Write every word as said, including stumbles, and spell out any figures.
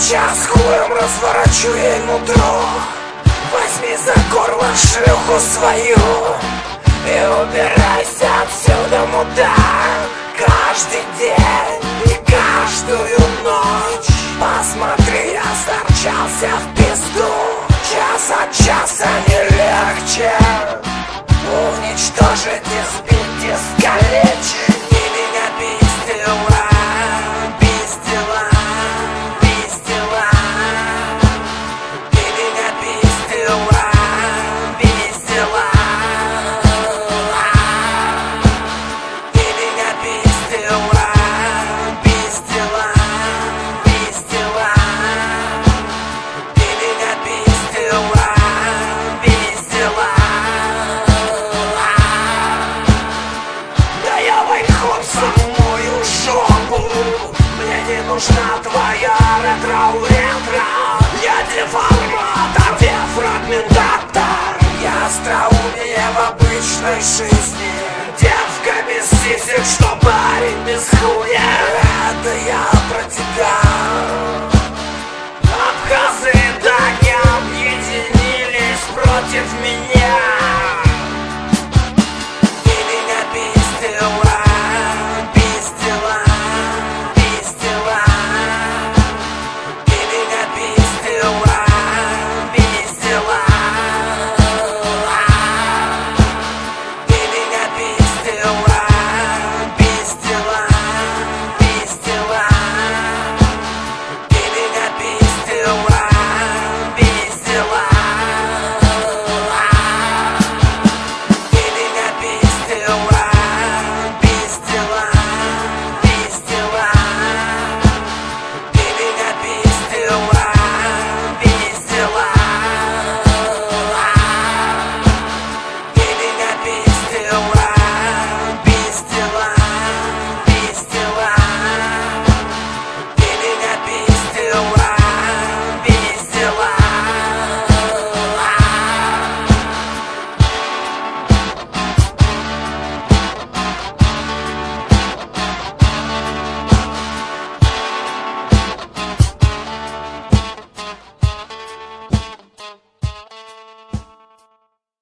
Сейчас хуем разворачу ей нутро. Возьми за горло шлюху свою и убирайся отсюда, мудак. Каждый день и каждую ночь посмотри, я сторчался в пизду. Час от часа не легче уничтожить, избить, искалечить. Ты меня пиздила, пиздила, пиздила. Ты меня пиздила, пиздила. Ты меня пиздила, пиздила, пиздила. Ты меня пиздила, пиздила. Да я войхом самую жопу. Мне не нужна твоя ретро-ретро. Я деформатор, дефрагментатор. Я остроумие в обычной жизни. Девка без сисек, что парень без хуя. Это я про тебя. Абхазы так и объединились против меня.